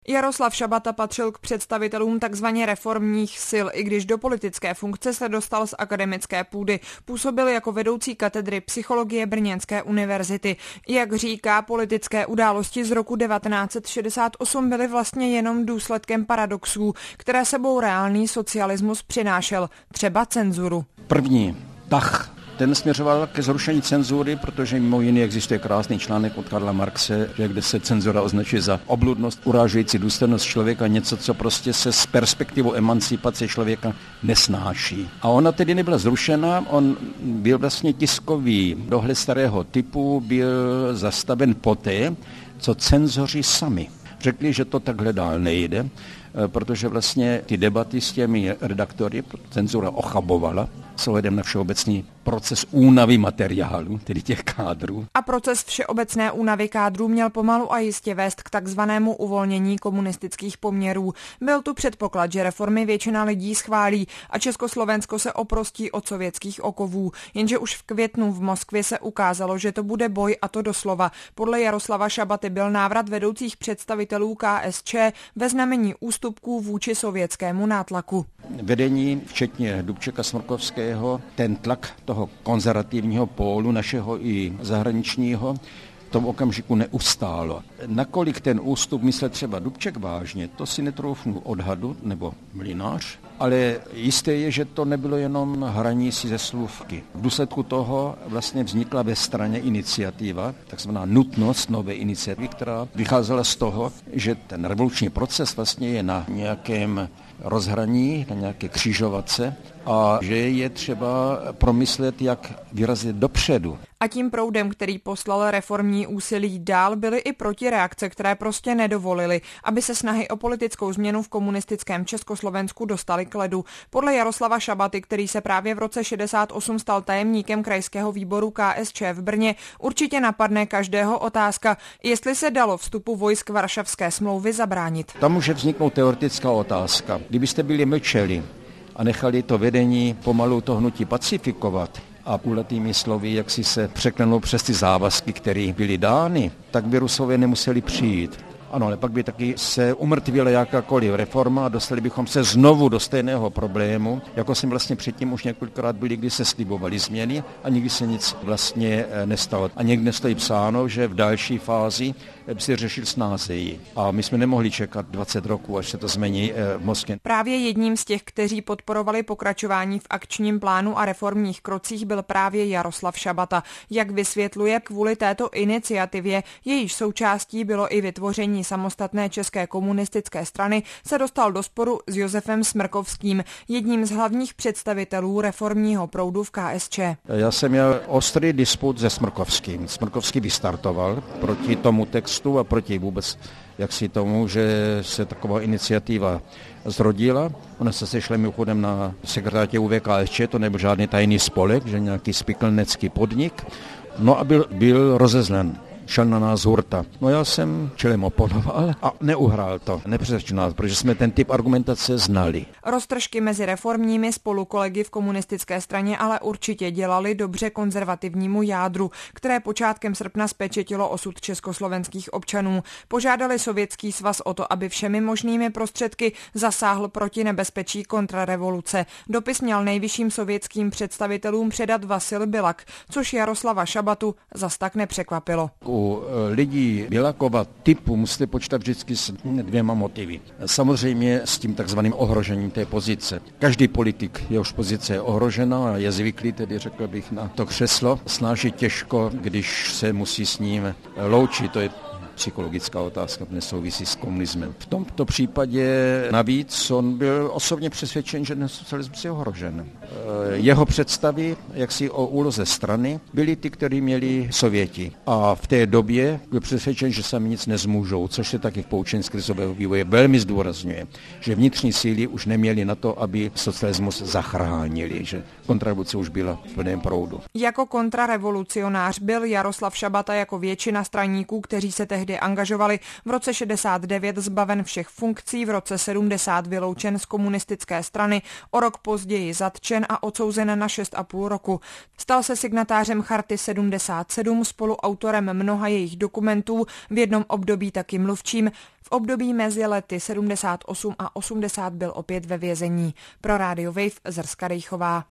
Jaroslav Šabata patřil k představitelům takzvaně reformních sil, i když do politické funkce se dostal z akademické půdy. Působil jako vedoucí katedry psychologie Brněnské univerzity. Jak říká, politické události z roku 1968 byly vlastně jenom důsledkem paradoxů, které sebou reálný socialismus přinášel, třeba cenzuru. První tah, ten směřoval ke zrušení cenzury, protože mimo jiný existuje krásný článek od Karla Marxe, kde se cenzura označuje za obludnost, urážející důstojnost člověka, něco, co prostě se s perspektivou emancipace člověka nesnáší. A ona tedy nebyla zrušena, on byl vlastně tiskový dohled starého typu, byl zastaven poté, co cenzoři sami řekli, že to takhle dál nejde, protože vlastně ty debaty s těmi redaktory cenzura ochabovala s ohledem na všeobecný proces únavy materiálu, tedy těch kádrů. A proces všeobecné únavy kádrů měl pomalu a jistě vést k takzvanému uvolnění komunistických poměrů. Byl tu předpoklad, že reformy většina lidí schválí a Československo se oprostí od sovětských okovů. Jenže už v květnu v Moskvě se ukázalo, že to bude boj, a to doslova. Podle Jaroslava Šabaty byl návrat vedoucích představitelů KSČ ve znamení ústupků vůči sovětskému nátlaku. Vedení, včetně Dubčeka, Smrkovského, ten tlak toho konzervativního pólu, našeho i zahraničního, v tom okamžiku neustálo. Nakolik ten ústup myslel třeba Dubček vážně, to si netroufnu odhadu, nebo Mlynář, ale jisté je, že to nebylo jenom hraní si ze slůvky. V důsledku toho vlastně vznikla ve straně iniciativa, takzvaná nutnost nové iniciativy, která vycházela z toho, že ten revoluční proces vlastně je na nějakém rozhraní, na nějaké křižovatce a že je třeba promyslet, jak vyrazit dopředu. A tím proudem, který poslal reformní úsilí dál, byly i protireakce, které prostě nedovolily, aby se snahy o politickou změnu v komunistickém Československu dostaly k ledu. Podle Jaroslava Šabaty, který se právě v roce 68 stal tajemníkem krajského výboru KSČ v Brně, určitě napadne každého otázka, jestli se dalo vstupu vojsk Varšavské smlouvy zabránit. Tam může vzniknout teoretická otázka. Kdybyste byli mlčeli a nechali to vedení pomalu to hnutí pacifikovat a kulatými slovy, jak si se překlenou přes ty závazky, které byly dány, tak by Rusové nemuseli přijít. Ano, ale pak by taky se umrtvila jakákoliv reforma a dostali bychom se znovu do stejného problému, jako jsme vlastně předtím už několikrát byli, kdy se slibovaly změny a nikdy se nic vlastně nestalo. A někde stojí psáno, že v další fázi by se řešil snázeji. A my jsme nemohli čekat 20 roků, až se to změní v Moskvě. Právě jedním z těch, kteří podporovali pokračování v akčním plánu a reformních krocích, byl právě Jaroslav Šabata. Jak vysvětluje, kvůli této iniciativě, jejíž součástí bylo i vytvoření samostatné české komunistické strany, se dostal do sporu s Josefem Smrkovským, jedním z hlavních představitelů reformního proudu v KSČ. Já jsem měl ostrý disput se Smrkovským. Smrkovský vystartoval proti tomu textu a proti vůbec jaksi tomu, že se taková iniciativa zrodila. Ona se sešla mimochodem na sekretariátě UVKSČ, to nebyl žádný tajný spolek, že nějaký spikelnecký podnik. No a byl rozezlen. Šel na nás hurta. No já jsem čelem oponoval a neuhrál to. Nepřesvědčil nás, protože jsme ten typ argumentace znali. Roztržky mezi reformními spolukolegy v komunistické straně ale určitě dělali dobře konzervativnímu jádru, které počátkem srpna zpečetilo osud československých občanů. Požádali Sovětský svaz o to, aby všemi možnými prostředky zasáhl proti nebezpečí kontrarevoluce. Dopis měl nejvyšším sovětským představitelům předat Vasil Bilak, což Jaroslava Šabatu zas tak nepřekvapilo. U lidí Bilakova typu musíte počítat vždycky s dvěma motivy. Samozřejmě s tím takzvaným ohrožením té pozice. Každý politik, jehož pozice je ohrožena a je zvyklý, tedy řekl bych, na to křeslo, snáší těžko, když se musí s ním loučit. To je psychologická otázka, nesouvisí s komunismem. V tomto případě navíc on byl osobně přesvědčen, že ten socialismus je ohrožen. Jeho představy, jaksi o úloze strany, byly ty, které měli Sověti. A v té době byl přesvědčen, že sami nic nezmůžou, což se taky v poučení z krizového vývoje velmi zdůrazňuje, že vnitřní síly už neměly na to, aby socialismus zachránili, že kontrarevoluce už byla v plném proudu. Jako kontrarevolucionář byl Jaroslav Šabata jako většina straníků, kteří se tehdy tehdy angažovali, v roce 69 zbaven všech funkcí, v roce 70 vyloučen z komunistické strany, o rok později zatčen a odsouzen na 6,5 roku. Stal se signatářem Charty 77, spoluautorem mnoha jejich dokumentů, v jednom období taky mluvčím. V období mezi lety 78 a 80 byl opět ve vězení. Pro Radio Wave Zrska Rejchová.